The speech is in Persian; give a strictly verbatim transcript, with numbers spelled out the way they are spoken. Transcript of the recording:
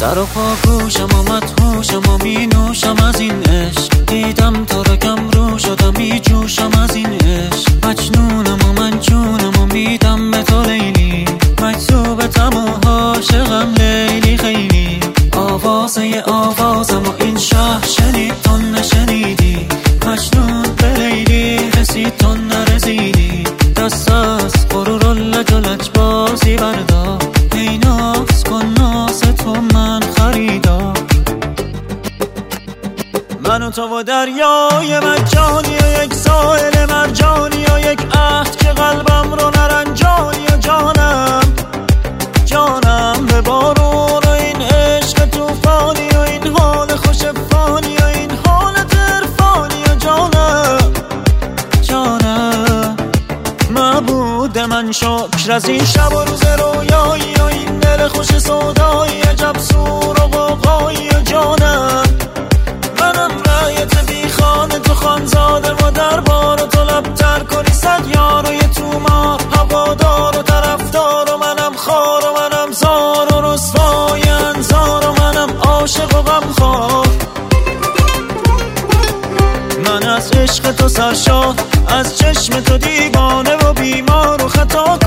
سر و پاگوشم و مدهوشم و می نوشم از این عشق. دیدم تو رو کم رو شدم می جوشم از این عشق. مجنونم و من جونم و میدم به تو لیلی. مجذوبتم و عاشقم لیلی خیلی. آوازه آوازم و این شهر شنید تو نشنیدی. مجنون به لیلی رسید تو نرسیدی. دست از غرور و لج و لج بازی بردار. ای ناز کن ناز تو من خریدار. من و تو و دریای مجانی و یک ساحل مرجانی و یک عهد که قلبم رو نرنجانی. و جانم جانم به بارون و این عشق توفانی و این حال خوش فانی و این حالت عرفانی. و جانم جانم معبود من شکر از این شب و روز رویایی و این دل خوش سودایی. عجب سور و غوغایی. و جانم منم رایت بی خانه تو خانزاده و دربار. و تو لبتر کنی صد یار و یه تومار هوادار و طرفدار. و منم خار و منم زار و رسوای انظار. و منم عاشق و غمخوار. من از عشق تو سرشار، از چشم تو دیوانه و بیمار و خطا